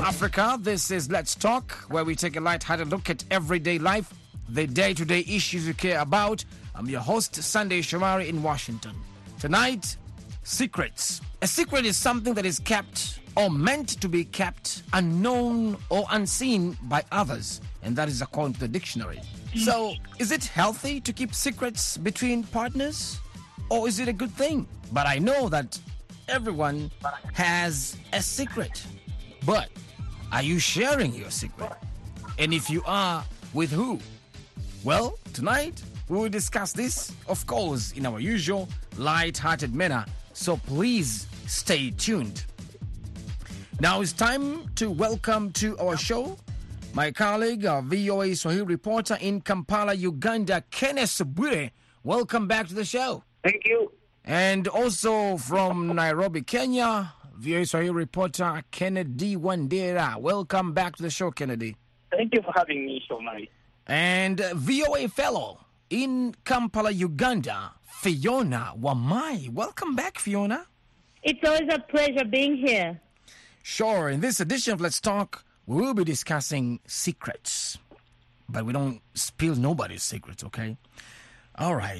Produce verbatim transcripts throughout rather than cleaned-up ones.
Africa. This is Let's Talk, where we take a light-hearted look at everyday life, the day-to-day issues you care about. I'm your host, Sunday Shomari in Washington. Tonight, secrets. A secret is something that is kept or meant to be kept unknown or unseen by others, and that is according to the dictionary. So, is it healthy to keep secrets between partners, or is it a good thing? But I know that everyone has a secret. But are you sharing your secret? And if you are, with who? Well, tonight we will discuss this, of course, in our usual light-hearted manner. So please stay tuned. Now it's time to welcome to our show my colleague, our V O A Swahili reporter in Kampala, Uganda, Kenneth Bwire. Welcome back to the show. Thank you. And also from Nairobi, Kenya, V O A Swahili reporter Kennedy Wandera. Welcome back to the show, Kennedy. Thank you for having me, Shomari. And V O A fellow in Kampala, Uganda, Fiona Wamai. Welcome back, Fiona. It's always a pleasure being here. Sure. In this edition of Let's Talk, we will be discussing secrets. But we don't spill nobody's secrets, okay? All right.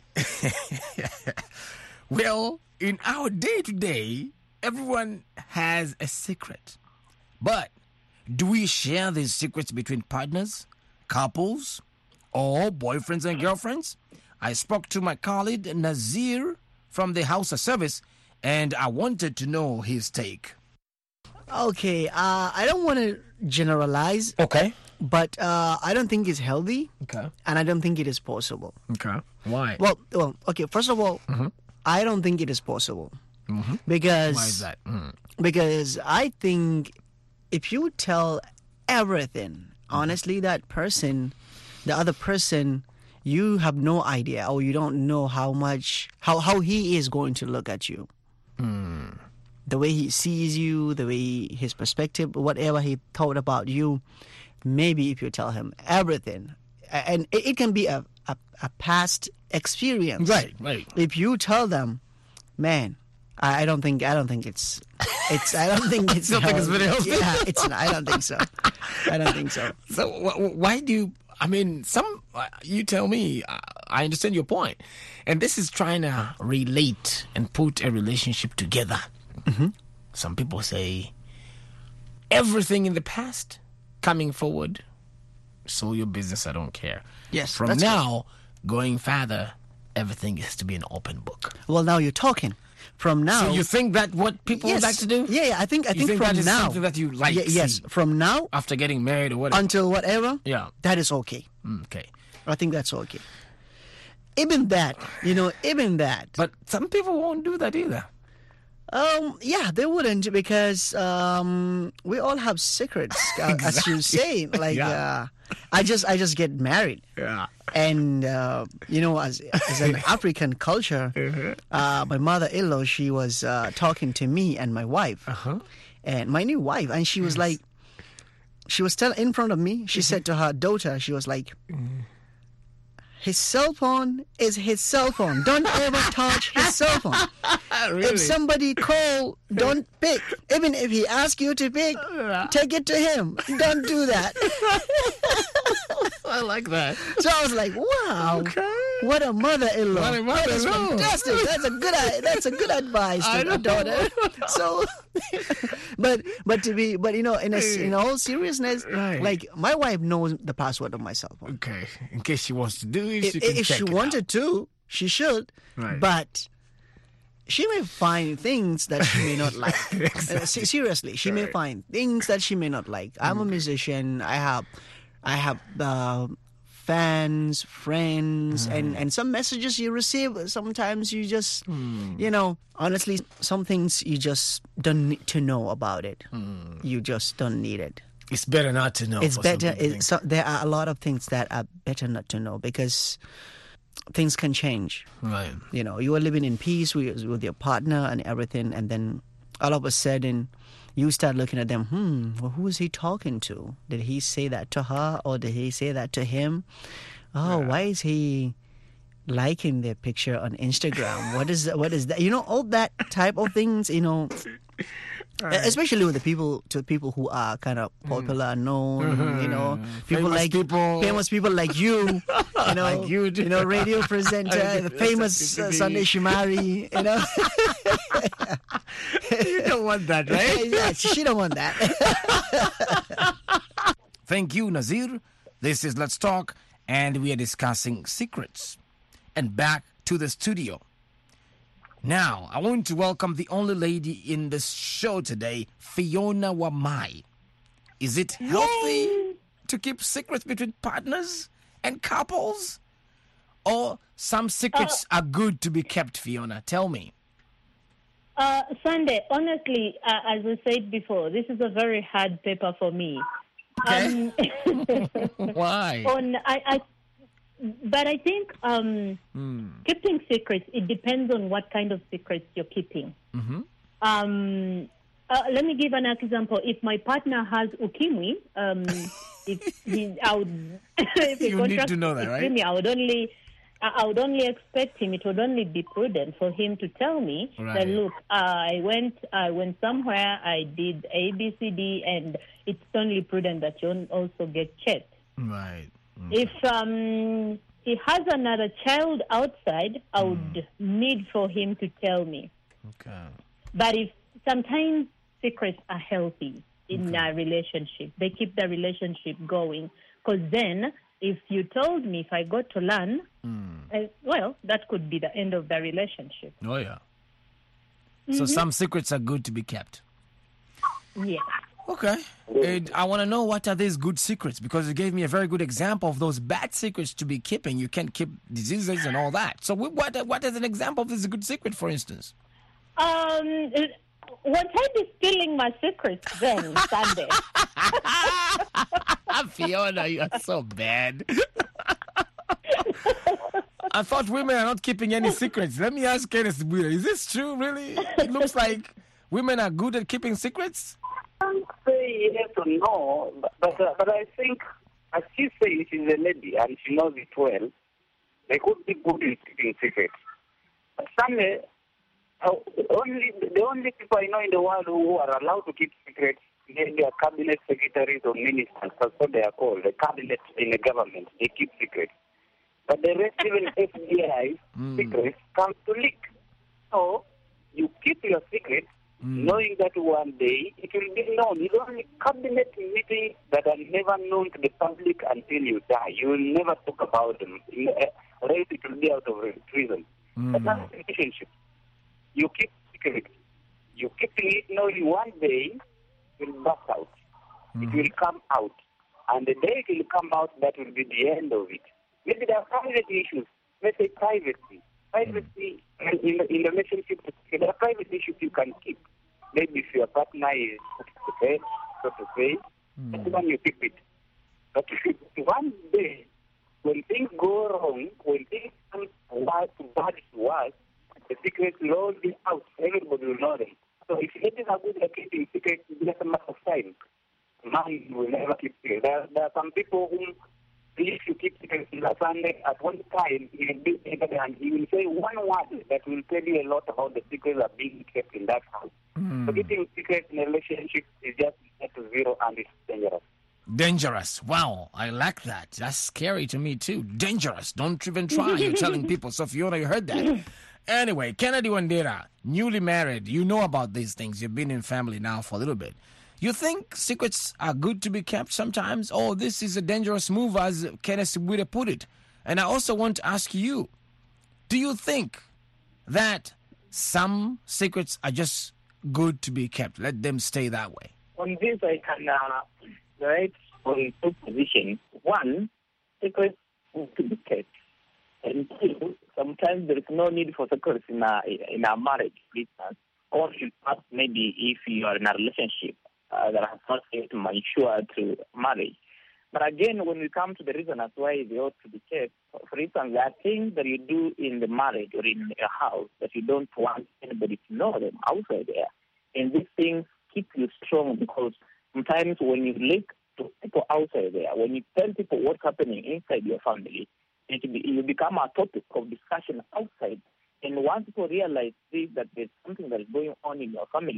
Well, in our day-to-day, everyone has a secret. But do we share these secrets between partners, couples, or boyfriends and girlfriends? I spoke to my colleague Nazir from the House of Service, and I wanted to know his take. Okay, uh, I don't want to generalize. Okay. But uh, I don't think it's healthy. Okay. And I don't think it is possible. Okay. Why? Well, well, okay, first of all, mm-hmm. I don't think it is possible. Mm-hmm. Because... Why is that? Mm. Because I think if you tell everything, honestly, that person, the other person, you have no idea or you don't know how much, how, how he is going to look at you. Mm. The way he sees you, the way his perspective, whatever he thought about you. Maybe if you tell him everything, and it, it can be a, a, a past experience. Right, right. If you tell them, man, I, I don't think I don't think it's it's I don't think it's you don't think it's very healthy? Yeah, it's not, I don't think so. I don't think so. So wh- why do you? I mean, some you tell me. I, I understand your point, and this is trying to relate and put a relationship together. Mm-hmm. Some people say everything in the past coming forward, so your business, I don't care. Yes. From that's now, good. Going further, everything has to be an open book. Well, now you're talking. From now... So you think that what people yes. would like to do? Yeah, yeah I think I you think, think from that is now... something that you like yeah, Yes, from now... After getting married or whatever? Until whatever? Yeah. That is okay. Mm, okay. I think that's okay. Even that, you know, even that... But some people won't do that either. Um, yeah, they wouldn't because um, we all have secrets, uh, exactly. as you say. Like, yeah. uh, I just, I just get married, yeah, and uh, you know, as as an African culture, uh-huh. uh, my mother-in-law, she was uh, talking to me and my wife, uh-huh. and my new wife, and she was yes. like, she was telling in front of me. She mm-hmm. said to her daughter, she was like. Mm. His cell phone is his cell phone. Don't ever touch his cell phone. Really? If somebody call, don't pick. Even if he asks you to pick, take it to him. Don't do that. I like that. So I was like, wow. Okay. What a mother-in-law. What a That is mother-in-law. fantastic. That's a good that's a good advice I to know. a daughter. So but but to be but you know in a, in all seriousness, Right. like my wife knows the password of my cell phone. Okay. In case she wants to do it, If, she can if check she it wanted out. to, she should. Right. But she may find things that she may not like. Exactly. Uh, se- seriously, she may Right. find things that she may not like. I'm a musician. I have, I have uh, fans, friends, Mm. and, and some messages you receive. Sometimes you just, Mm. you know, honestly, some things you just don't need to know about it. Mm. You just don't need it. It's better not to know. It's for some better. people, I It's, so, there are a lot of things that are better not to know because things can change. think. Right. You know, you are living in peace with, with your partner and everything, and then all of a sudden you start looking at them, hmm, well, who is he talking to? Did he say that to her or did he say that to him? Oh, Yeah. why is he liking their picture on Instagram? What is that? What is that? You know, all that type of things, you know, Right. Especially with the people, to people who are kind of popular, known, Mhm. you know, people Famous like people. famous people like you, you know, Like you do. know, radio presenter, the famous uh, Sunday Shumari, you know. You don't want that, right? Yeah, she don't want that. Thank you, Nazir. This is Let's Talk, and we are discussing secrets. And back to the studio. Now, I want to welcome the only lady in the show today, Fiona Wamai. Is it healthy to keep secrets between partners and couples? Or some secrets Uh, are good to be kept, Fiona? Tell me. Uh, Sunday, honestly, uh, as I said before, this is a very hard paper for me. Okay. Um, Why? on, I, I, but I think um, Hmm. keeping secrets, it depends on what kind of secrets you're keeping. Mm-hmm. Um, uh, let me give an example. If my partner has ukimwi, um, if he, I would, if he You need contracts to know that, right? ukimwi, I would only, I I would only expect him. It would only be prudent for him to tell me Right. that, look, I went, I went somewhere, I did A, B, C, D, and it's only prudent that you also get checked. Right. If um, he has another child outside, I would need for him to tell me. Okay. But if sometimes secrets are healthy in a relationship, they keep the relationship going. Because then, if you told me if I got to learn, uh, well, that could be the end of the relationship. Oh, yeah. So some secrets are good to be kept. Yeah. Okay. And I want to know, what are these good secrets? Because you gave me a very good example of those bad secrets to be keeping. You can't keep diseases and all that. So wh- what what is an example of this good secret, for instance? Um, won't I be spilling my secrets then, Sunday? Fiona, you are so bad. I thought women are not keeping any secrets. Let me ask Kenneth Buer, is this true, really? It looks like women are good at keeping secrets. I can't say yes or no, but but, uh, but I think, as she says, she's a lady and she knows it well. They could be good in keeping secrets. But some, uh, only the only people I know in the world who are allowed to keep secrets, they are cabinet secretaries or ministers. That's what they are called. The cabinet in the government, they keep secrets. But the rest, even F B I secrets, come to leak. So you keep your secrets, knowing that one day it will be known. It's only cabinet meetings that are never known to the public until you die. You will never talk about them. Right, it will be out of treason. But that's a relationship. You keep secrets. You keep it knowing one day it will bust out. It will come out. And the day it will come out, that will be the end of it. Maybe there are private issues. Let's say privacy. Privacy in, in, the, in the relationship, there are private issues you can keep. Maybe if your partner is okay, so to say, that's when you keep it. But one day, when things go wrong, when things come bad to bad to worse, the secrets will all be out. Everybody will know them. So if ladies are good at keeping secrets, it's just a matter of time. Man will never keep secrets. There, there are some people who, if you keep secrets in the Sunday, at one time, he will be and he will say one word that will tell you a lot about the secrets that are being kept in that house. So keeping secrets in a relationship is just net to zero and it's dangerous. Dangerous. Wow, I like that. That's scary to me too. Dangerous. Don't even try. You're telling people. So Fiona, you heard that. Anyway, Kennedy Wandera, newly married. You know about these things. You've been in family now for a little bit. You think secrets are good to be kept sometimes? Oh, this is a dangerous move, as Kenneth Buer put it. And I also want to ask you, do you think that some secrets are just good to be kept? Let them stay that way. On this, I can uh, write on two positions. One, secrets need to be kept. And two, sometimes there is no need for secrets in a, in a marriage, business, or in fact, maybe if you are in a relationship uh, that has not yet matured to marriage. But again, when we come to the reason as why they ought to be kept, for instance, there are things that you do in the marriage or in a house that you don't want anybody to know them outside there. And these things keep you strong because sometimes when you link to people outside there, when you tell people what's happening inside your family, it will be, you become a topic of discussion outside. And once people realize this, that there's something that is going on in your family,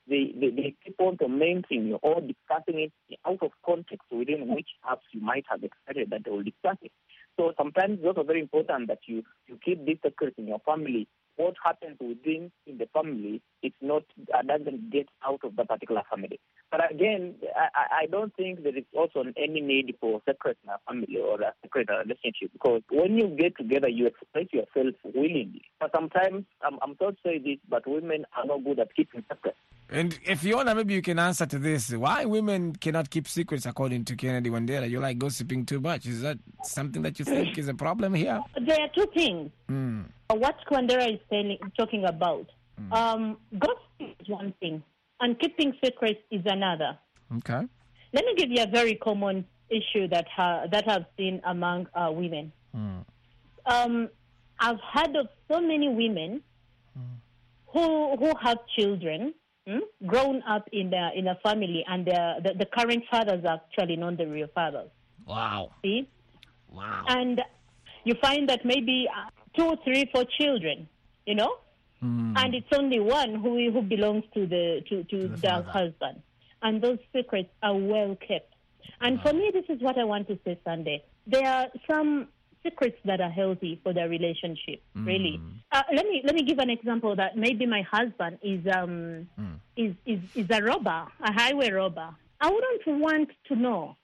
they, they, they keep on tormenting you or discussing it out of context within which perhaps you might have expected that they will discuss it. So sometimes it's also very important that you, you keep this secret in your family. What happens within in the family, it's not uh, doesn't get out of the particular family. But again, I, I don't think there is also any need for secret in a family or a secret relationship, because when you get together, you express yourself willingly. But sometimes, I'm, I'm sorry to say this, but women are not good at keeping secrets. And if you want, maybe you can answer to this. Why women cannot keep secrets, according to Kennedy Wandera? You like gossiping too much. Is that something that you think is a problem here? There are two things. Mm. What Wandera is saying, talking about. Mm. Um, gossiping is one thing, and keeping secrets is another. Okay. Let me give you a very common issue that ha- that I've seen among uh, women. Mm. Um, I've heard of so many women mm. who who have children. Hmm? Grown up in the in a family, and the, the the current fathers are actually not the real fathers. Wow. See? Wow. And you find that maybe uh, two, three, four children, you know, mm. and it's only one who who belongs to the to, to, to the, the husband, and those secrets are well kept. And wow. for me, this is what I want to say, Sunday. There are some secrets that are healthy for their relationship. Mm. Really, uh, let me let me give an example that maybe my husband is um mm. is, is is a robber, a highway robber. I wouldn't want to know.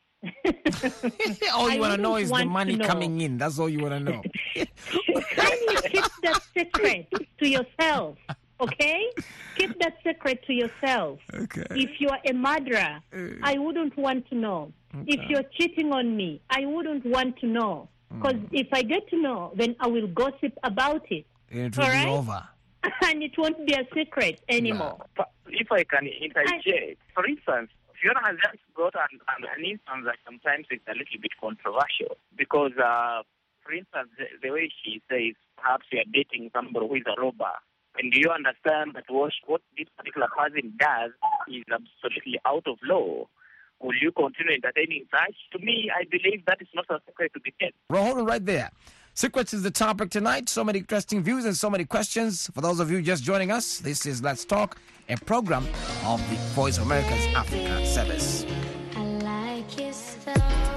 All you want to know is the money coming in. That's all you want to know. Kindly keep that secret to yourself. Okay, keep that secret to yourself. Okay. If you are a murderer, uh, I wouldn't want to know. Okay. If you're cheating on me, I wouldn't want to know. Because mm. if I get to know, then I will gossip about it. It will right? be over. And it won't be a secret anymore. No. If I can interject, for instance, Fiona has just got an, an, an instance that sometimes it's a little bit controversial. Because, uh, for instance, the, the way she says, perhaps you are dating somebody who is a robber. And do you understand that what, what this particular person does is absolutely out of law? Will you continue entertaining such? To me, I believe that is not a secret to be kept. Well, hold on right there. Secrets is the topic tonight. So many interesting views and so many questions. For those of you just joining us, this is Let's Talk, a program of the Voice of America's Africa Service. I like your style.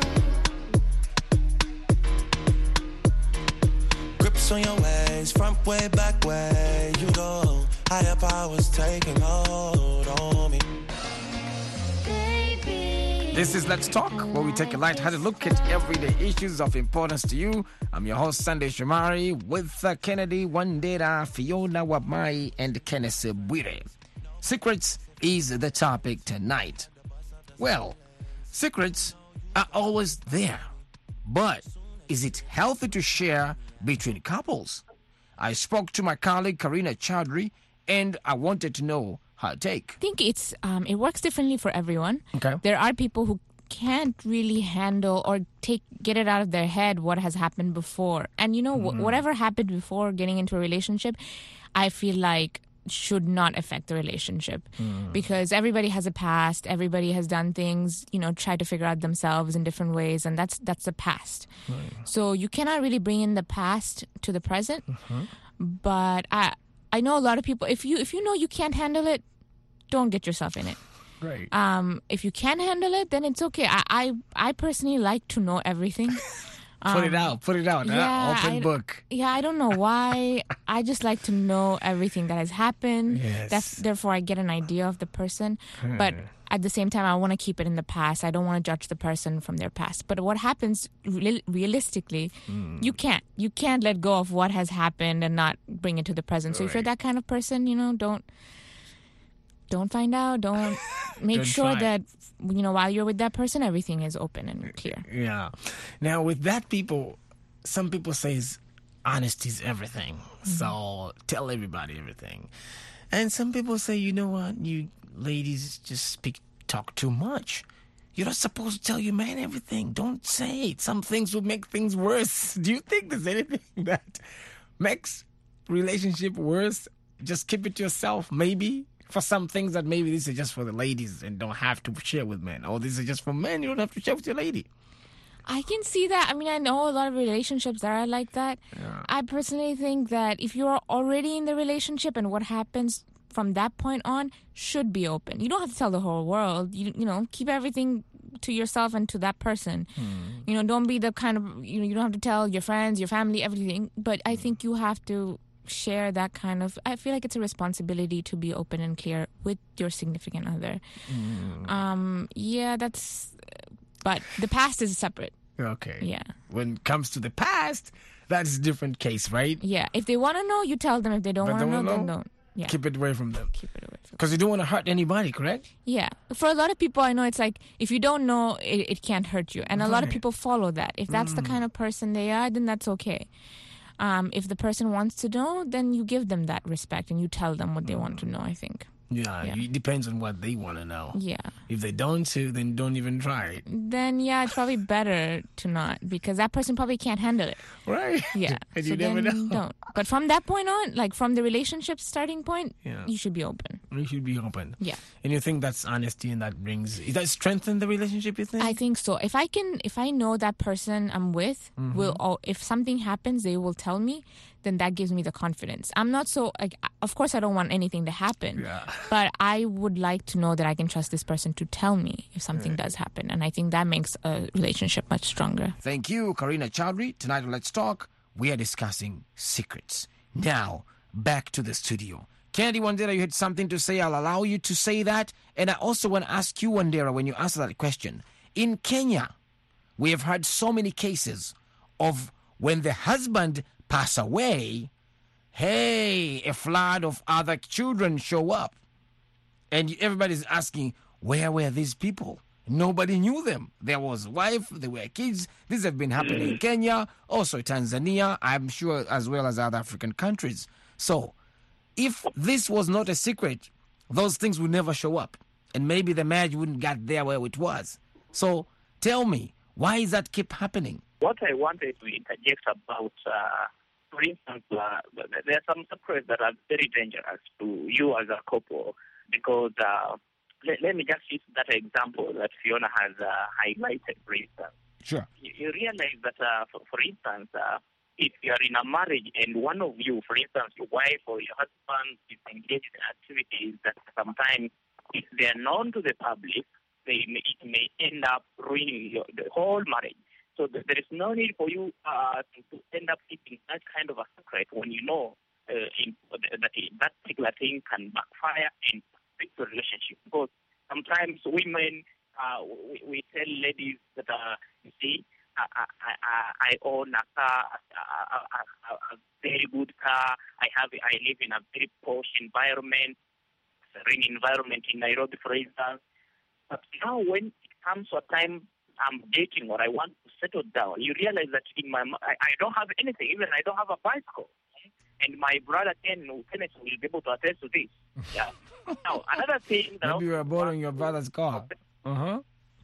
Grips on your ways, front way, back way. You go, higher powers taking hold on me. This is Let's Talk, where we take a light-hearted look at everyday issues of importance to you. I'm your host, Sunday Shomari, with uh, Kennedy Wandera, Fiona Wamai, and Kenneth Bwire. Secrets is the topic tonight. Well, secrets are always there, but is it healthy to share between couples? I spoke to my colleague, Karina Chowdhury, and I wanted to know her take. I think it's um, it works differently for everyone. Okay. There are people who can't really handle or take get it out of their head what has happened before. And you know, mm. wh- whatever happened before getting into a relationship, I feel like should not affect the relationship mm. because everybody has a past. Everybody has done things, you know, try to figure out themselves in different ways, and that's that's the past. Right. So you cannot really bring in the past to the present. Mm-hmm. But I I know a lot of people. If you if you know you can't handle it, don't get yourself in it. Right. Um, if you can handle it, then it's okay. I I, I personally like to know everything. Um, put it out. Put it out. Yeah, huh? Open I, book. Yeah, I don't know why. I just like to know everything that has happened. Yes. That's, therefore, I get an idea of the person. But at the same time, I want to keep it in the past. I don't want to judge the person from their past. But what happens real, realistically, mm. you can't. You can't let go of what has happened and not bring it to the present. So right. if you're that kind of person, you know, don't don't find out. Don't make don't sure try. that, you know, while you're with that person, everything is open and clear. Yeah. Now, with that, people, some people say honesty is everything. Mm-hmm. So tell everybody everything. And some people say, you know what, you ladies just speak, talk too much. You're not supposed to tell your man everything. Don't say it. Some things will make things worse. Do you think there's anything that makes relationship worse? Just keep it to yourself, maybe. For some things that maybe this is just for the ladies and don't have to share with men. Or this is just for men, you don't have to share with your lady. I can see that. I mean, I know a lot of relationships that are like that. Yeah. I personally think that if you're already in the relationship and what happens from that point on, should be open. You don't have to tell the whole world. You you know, keep everything to yourself and to that person. Hmm. You know, don't be the kind of, you know, you don't have to tell your friends, your family, everything. But I think you have to share that kind of, I feel like it's a responsibility to be open and clear with your significant other. Hmm. Um, yeah, that's, but the past is separate. Okay. Yeah. When it comes to the past, that's a different case, right? Yeah. If they want to know, you tell them. If they don't But want to don't know, then know? don't. Yeah. Keep it away from them. Keep it away from Because you don't want to hurt anybody, correct? Yeah. For a lot of people, I know it's like, if you don't know, it, it can't hurt you. And a lot of Right. people follow that. If that's the kind of person they are, then that's okay. Um, if the person wants to know, then you give them that respect and you tell them what they want to know, I think. Yeah, Yeah. it depends on what they want to know. Yeah. If they don't to, then don't even try it. Then, yeah, it's probably better to not, because that person probably can't handle it. Right? Yeah. And so you never then know. don't. But from that point on, like from the relationship starting point, Yeah. you should be open. You should be open. Yeah. And you think that's honesty and that brings, is that strengthen the relationship, you think? I think so. If I can, if I know that person I'm with Mm-hmm. will, oh, if something happens, they will tell me, then that gives me the confidence. I'm not so, like, of course I don't want anything to happen, Yeah. but I would like to know that I can trust this person to tell me if something does happen. And I think that makes a relationship much stronger. Thank you, Karina Chowdhury. Tonight on Let's Talk, we are discussing secrets. Now, back to the studio. Kennedy Wandera, you had something to say. I'll allow you to say that. And I also want to ask you, Wandera, when you answer that question. In Kenya, we have had so many cases of when the husband pass away, hey, a flood of other children show up. And everybody's asking, where were these people? Nobody knew them. There was a wife, there were kids. These have been happening in Kenya, also Tanzania, I'm sure, as well as other African countries. So, if this was not a secret, those things would never show up. And maybe the marriage wouldn't get there where it was. So, tell me, why does that keep happening? What I wanted to interject about, uh, for instance, uh, there are some secrets that are very dangerous to you as a couple because uh, let, let me just use that example that Fiona has uh, highlighted, for instance. Sure. You, you realize that, uh, for, for instance, uh, if you are in a marriage and one of you, for instance, your wife or your husband is engaged in activities that sometimes, if they are known to the public, they may, it may end up ruining your, the whole marriage. So th- there is no need for you uh, to, to end up keeping that kind of a secret when you know uh, in, that that particular thing can backfire and affect the relationship. Because sometimes women, uh, we, we tell ladies that, uh, you see, I, I, I, I own a car, a, a, a, a very good car. I have, I live in a very posh environment, serene environment in Nairobi, for instance. But now when it comes to a time I'm dating or I want to settle down, you realize that in my I, I don't have anything. Even I don't have a bicycle. And my brother Ken, Kenneth will be able to attest to this. Yeah. Now, another thing that Maybe you are borrowing your brother's car. Uh-huh.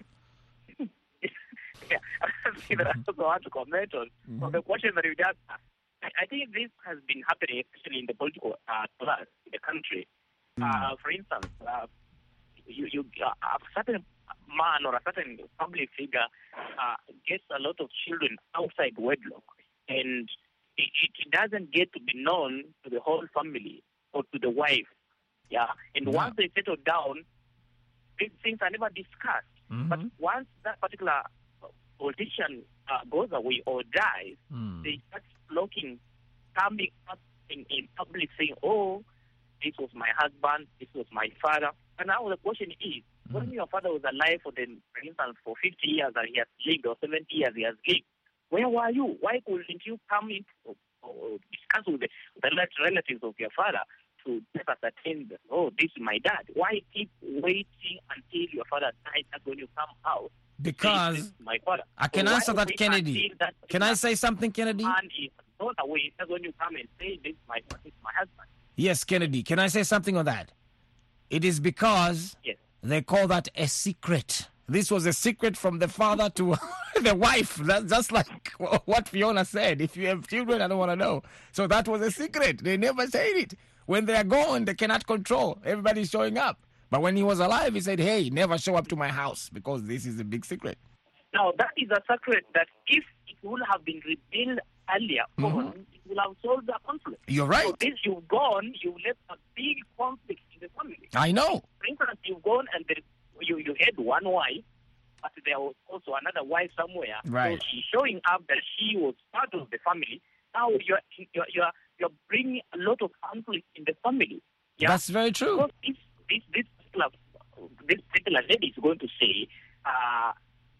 yeah, another thing that I also want to comment on, mm-hmm. on the question that you just asked. I, I think this has been happening, especially in the political uh, class in the country. Mm. Uh, for instance, uh, you, you uh, a certain man or a certain public figure uh, gets a lot of children outside wedlock, and it, it doesn't get to be known to the whole family or to the wife. Yeah, and yeah. once they settle down, these things are never discussed. Mm-hmm. But once that particular politician uh, goes away or dies, mm. they start flocking, coming up in, in public saying, "Oh, this was my husband, this was my father." And now the question is, mm. when your father was alive for, the, for instance, for fifty years that he has lived, or seventy years he has lived, where were you? Why couldn't you come in or, or discuss with the, the relatives of your father to just ascertain that, oh, this is my dad? Why keep waiting until your father dies? That's when you come out. Because my father. I can so answer that, Kennedy. That can I say something, Kennedy? Man is gone away. That's when you come and say, this is my, this is my husband. Yes, Kennedy. Can I say something on that? It is because yes. they call that a secret. This was a secret from the father to the wife. That's just like what Fiona said. If you have children, I don't want to know. So that was a secret. They never said it. When they are gone, they cannot control. Everybody's showing up. But when he was alive, he said, hey, never show up to my house because this is a big secret. Now, that is a secret that if it would have been revealed earlier mm-hmm. on, it will have solved the conflict. You're right. So this you've gone, you left a big conflict in the family. I know. For instance, you've gone and there, you, you had one wife, but there was also another wife somewhere. Right. So she's showing up that she was part of the family. Now you're, you're, you're, you're bringing a lot of conflict in the family. Yeah? That's very true. So this, this, this, particular, this particular lady is going to say, uh,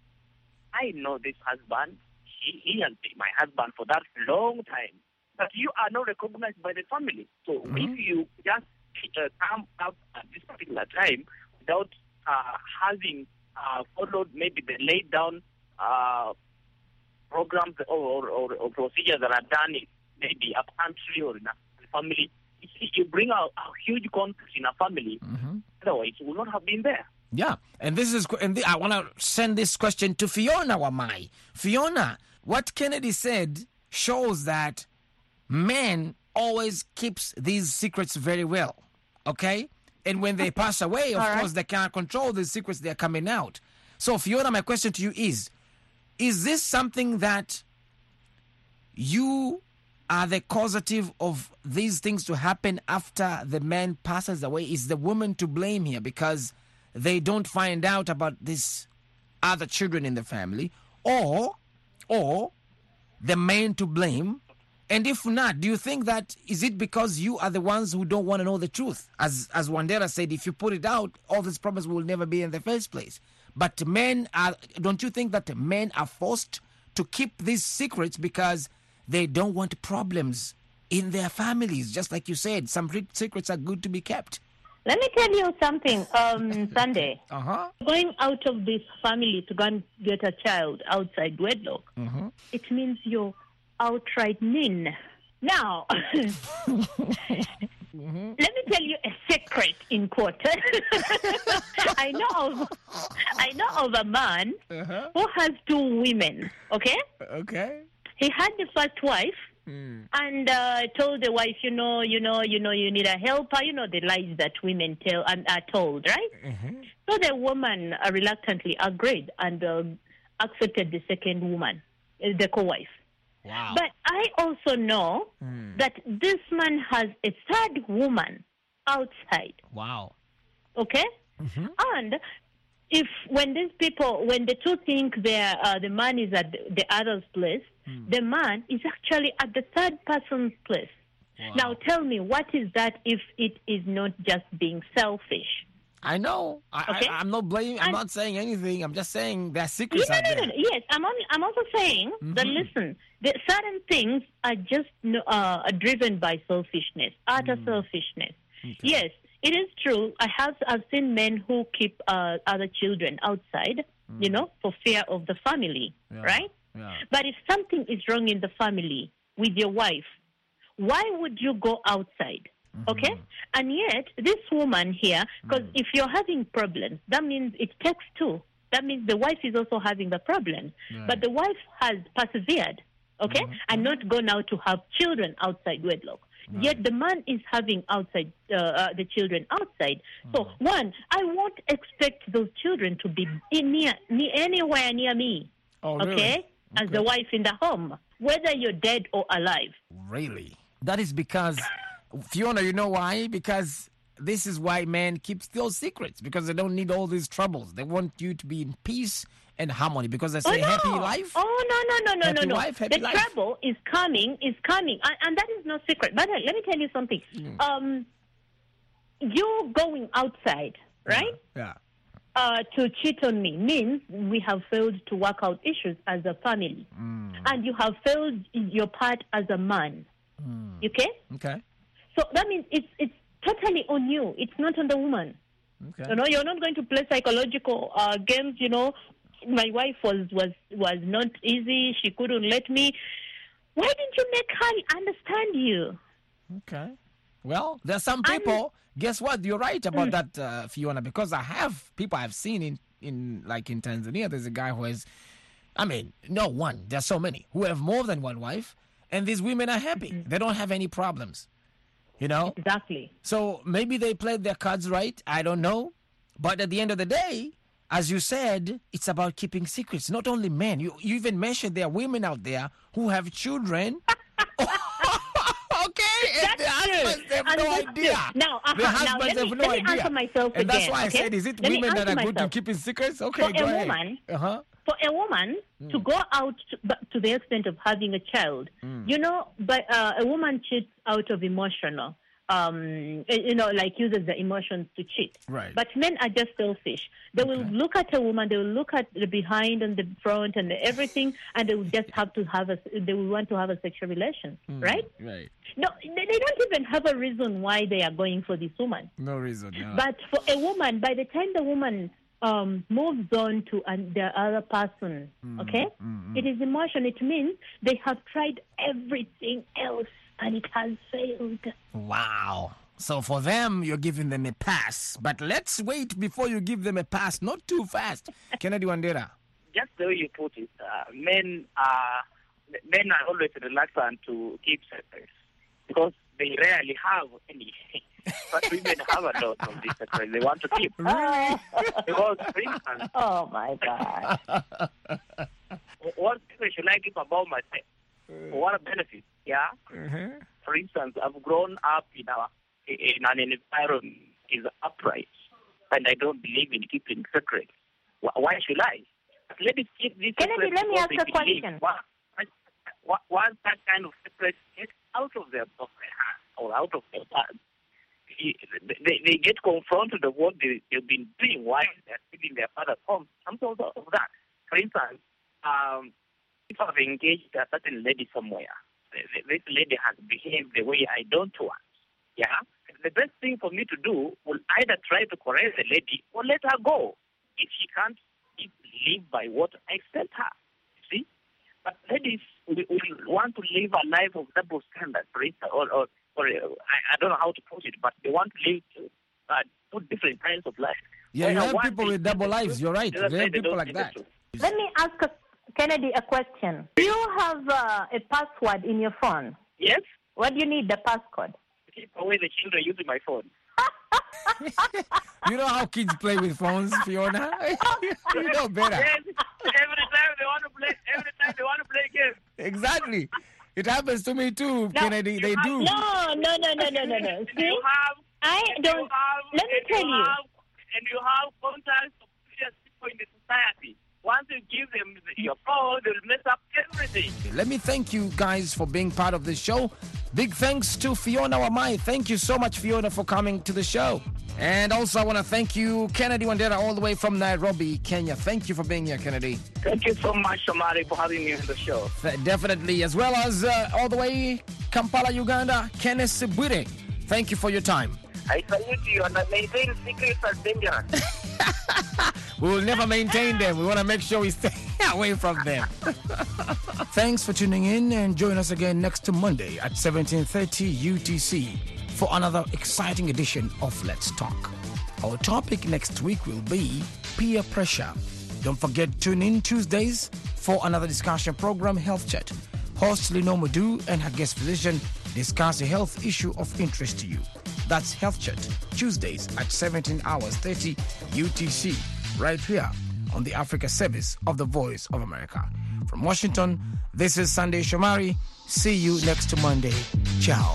I know this husband. He, he has been my husband for that long time. But you are not recognized by the family. So Mm-hmm. if you just uh, come up at this particular time without uh, having uh, followed maybe the laid down uh, programs or, or, or procedures that are done in maybe a country or in a family, you, see, you bring out a huge conflict in a family. Mm-hmm. Otherwise, it would not have been there. Yeah, and this is, and the, I want to send this question to Fiona Wamai. Fiona, what Kennedy said shows that men always keeps these secrets very well, okay? And when they pass away, of All right. course, they can't control the secrets that are coming out. So, Fiona, my question to you is, is this something that you are the causative of these things to happen after the man passes away? Is the woman to blame here because they don't find out about this other children in the family, or or the man to blame? And if not, do you think that is it because you are the ones who don't want to know the truth? As as Wandera said, if you put it out, all these problems will never be in the first place. But men are, don't you think that men are forced to keep these secrets because they don't want problems in their families? Just like you said, some re- secrets are good to be kept. Let me tell you something, um, Sunday. Uh-huh. Going out of this family to go and get a child outside wedlock, Mm-hmm. it means you're outright mean. Now, Mm-hmm. let me tell you a secret in court. I know of, I know of a man Uh-huh. who has two women, okay? Okay. He had the first wife, Mm. and uh, told the wife, you know, you know, you know, you need a helper. You know the lies that women tell and are told, right? Mm-hmm. So the woman uh, reluctantly agreed and uh, accepted the second woman, uh, the co-wife. Wow. But I also know Mm. that this man has a third woman outside, Wow. okay? Mm-hmm. And if when these people, when the two think they're, uh, the man is at the, the other's place, the man is actually at the third person's place. Wow. Now tell me, what is that if it is not just being selfish? I know. I, Okay. I, I'm not blaming. I'm And- not saying anything. I'm just saying there are No, secrets no, out no, there. no, no. Yes, I'm, only, I'm also saying that, Mhm. listen, the certain things are just no- uh, are driven by selfishness, utter selfishness. Yes, it is true. I have I've seen men who keep uh, other children outside, you know, for fear of the family, Yeah. right? Yeah. But if something is wrong in the family with your wife, why would you go outside? Okay? And yet, this woman here, because if you're having problems, that means it takes two. That means the wife is also having the problem. But the wife has persevered, okay, and not gone out to have children outside wedlock. Yet the man is having outside uh, uh, the children outside. So one, I won't expect those children to be in near, near anywhere near me. Oh, really? Okay? As the wife in the home, whether you're dead or alive. Really? That is because, Fiona, you know why? Because this is why men keep those secrets, because they don't need all these troubles. They want you to be in peace and harmony, because they say oh, no. happy life. Oh, no, no, no, no, Happy no, no. wife, happy the life. trouble is coming, is coming. And, and that is no secret. But uh, let me tell you something. Mm. Um, you going outside, right? Yeah. Uh, to cheat on me means we have failed to work out issues as a family. Mm. And you have failed in your part as a man. Mm. Okay? Okay. So that means it's it's totally on you. It's not on the woman. Okay. You know, you're not going to play psychological uh, games. You know, my wife was, was, was not easy. She couldn't let me. Why didn't you make her understand you? Okay. Well, there's some I'm- people. Guess what? You're right about that, uh, Fiona, because I have people I've seen in, in like in Tanzania. There's a guy who has, I mean, no one. There's so many who have more than one wife, and these women are happy. They don't have any problems. You know. Exactly. So maybe they played their cards right. I don't know. But at the end of the day, as you said, it's about keeping secrets. Not only men. You you even mentioned there are women out there who have children. husbands, they have And no that's idea. it. Now, uh-huh, The now husbands let me, have no let me idea. answer myself And again. that's why I okay? said, is it Let me women that answer are good to myself. keeping secrets? Okay, For go a ahead. woman, Uh-huh. For a woman to go out to, but to the extent of having a child, you know, but uh, a woman cheats out of emotional, um, you know, like uses the emotions to cheat. Right. But men are just selfish. They will look at a woman, they will look at the behind and the front and the everything, and they will just have to have a, they will want to have a sexual relation, right? Right. No, they they don't even have a reason why they are going for this woman. No reason. No. But for a woman, by the time the woman um, moves on to an, the other person, okay, it is emotion. It means they have tried everything else and it has failed. Wow. So for them, you're giving them a pass. But let's wait before you give them a pass. Not too fast. Kennedy Wandera. Just the way you put it, uh, men are men are always reluctant to keep secrets because they rarely have any. But women have a lot of these secrets they want to keep. Really? Because, for instance, Oh my God! what secret should I keep about myself? For what benefit? Yeah. Uh-huh. For instance, I've grown up in a in an environment is upright, and I don't believe in keeping secrets. Wh- Why should I? Let it keep this Kennedy, secret let me because ask they a believe. question. Once, once- once that kind of secret gets out of their of their hand or out of their past, they, they get confronted of what they, they've been doing while they're sitting in their father's home. Some sort of that. For instance, um, if I've engaged a certain lady somewhere, this lady has behaved the way I don't want. Yeah, the best thing for me to do will either try to correct the lady or let her go if she can't live by what I set her. See, but ladies will, will want to live a life of double standards, for instance, or, or, or uh, I, I don't know how to put it, but they want to live uh, two different kinds of life. Yeah, When you I have want people to with tell double the lives. truth, You're right. the other There are side, they people don't like tell the that. truth. Let me ask a, Kennedy a question. Do you have uh, a password in your phone? Yes, What do you need the passcode? keep away the children using my phone. You know how kids play with phones, Fiona? You know better. Yes, every time they want to play, every time they want to play games. Exactly. It happens to me too, Kennedy. They do. No, no, no, no, no, no, no. And See, you have, I and don't. you have, Let me and tell you. you. Have, and you have contacts of various people in the society. Once you give them your phone, they'll mess up everything. Let me thank you guys for being part of this show. Big thanks to Fiona Wamai. Thank you so much, Fiona, for coming to the show. And also, I want to thank you, Kennedy Wandera, all the way from Nairobi, Kenya. Thank you for being here, Kennedy. Thank you so much, Shamari, for having me on the show. Th- Definitely. As well as uh, all the way Kampala, Uganda, Kenneth Sibwire. Thank you for your time. I salute you, and I maintain secrets are dangerous. We will never maintain them. We want to make sure we stay away from them. Thanks for tuning in, and join us again next Monday at seventeen thirty U T C for another exciting edition of Let's Talk. Our topic next week will be peer pressure. Don't forget to tune in Tuesdays for another discussion program, Health Chat. Host Lino Madu and her guest physician discuss a health issue of interest to you. That's Health Chat, Tuesdays at seventeen hours thirty U T C, right here on the Africa service of the Voice of America. From Washington, this is Sunday Shomari. See you next Monday. Ciao.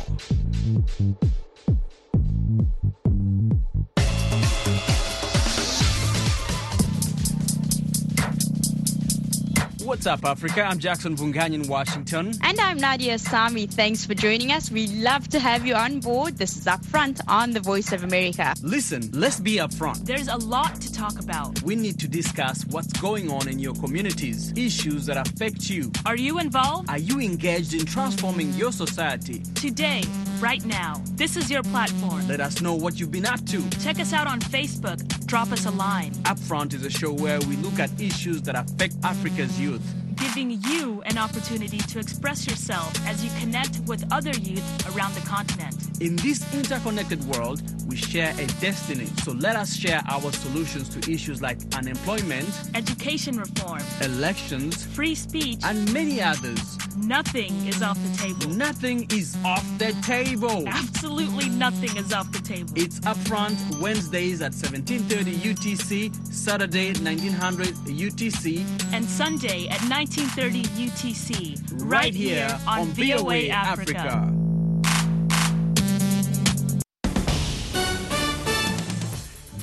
What's up, Africa? I'm Jackson Vungan in Washington. And I'm Nadia Sami. Thanks for joining us. We'd love to have you on board. This is Upfront on the Voice of America. Listen, let's be upfront. There's a lot to talk about. We need to discuss what's going on in your communities, issues that affect you. Are you involved? Are you engaged in transforming your society? Today, right now, this is your platform. Let us know what you've been up to. Check us out on Facebook. Drop us a line. Upfront is a show where we look at issues that affect Africa's youth, giving you an opportunity to express yourself as you connect with other youth around the continent. In this interconnected world, we share a destiny. So let us share our solutions to issues like unemployment, education reform, elections, free speech, and many others. Nothing is off the table. Nothing is off the table. Absolutely nothing is off the table. It's Upfront Wednesdays at seventeen thirty U T C, Saturday at nineteen hundred U T C, and Sunday at nineteen thirty U T C, right, right here on, on V O A Africa. Africa.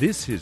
This is